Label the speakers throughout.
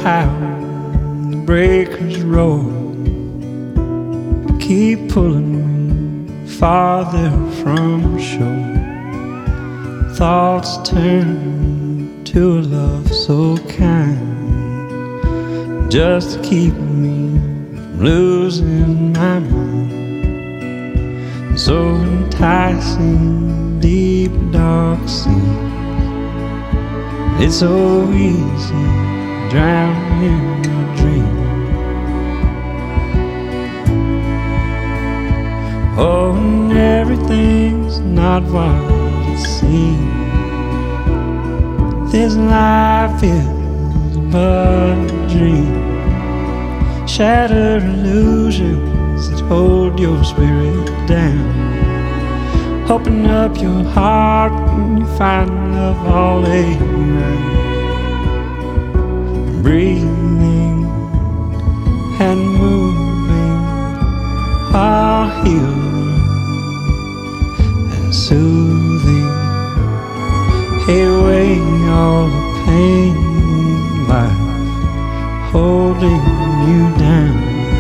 Speaker 1: pound, the breakers roll, keep pulling me farther from shore. Thoughts turn to a love so kind, just to keep me from losing my mind. So enticing, deep dark sea. It's so easy to drown in a dream. Oh, and everything's not what it seems. This life is but a dream. Shattered illusions that hold your spirit down. Open up your heart when you find love all around. Breathing and moving while healing and soothing. Away all the pain in life holding you down.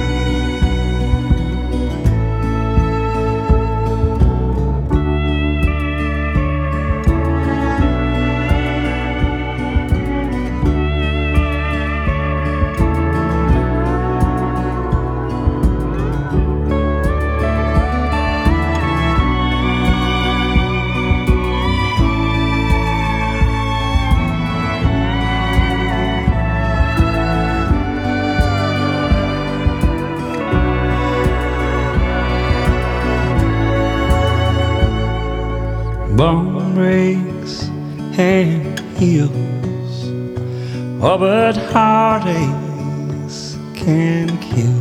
Speaker 1: Bone breaks and heals, oh, but heartaches can kill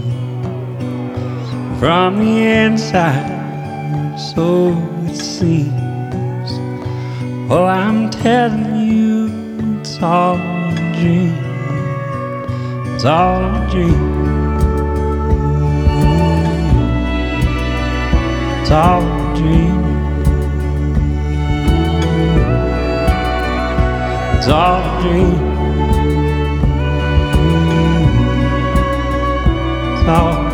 Speaker 1: from the inside, so it seems. Oh, I'm telling you, it's all a dream. It's all a dream. It's all a dream. It's all a dream. It's all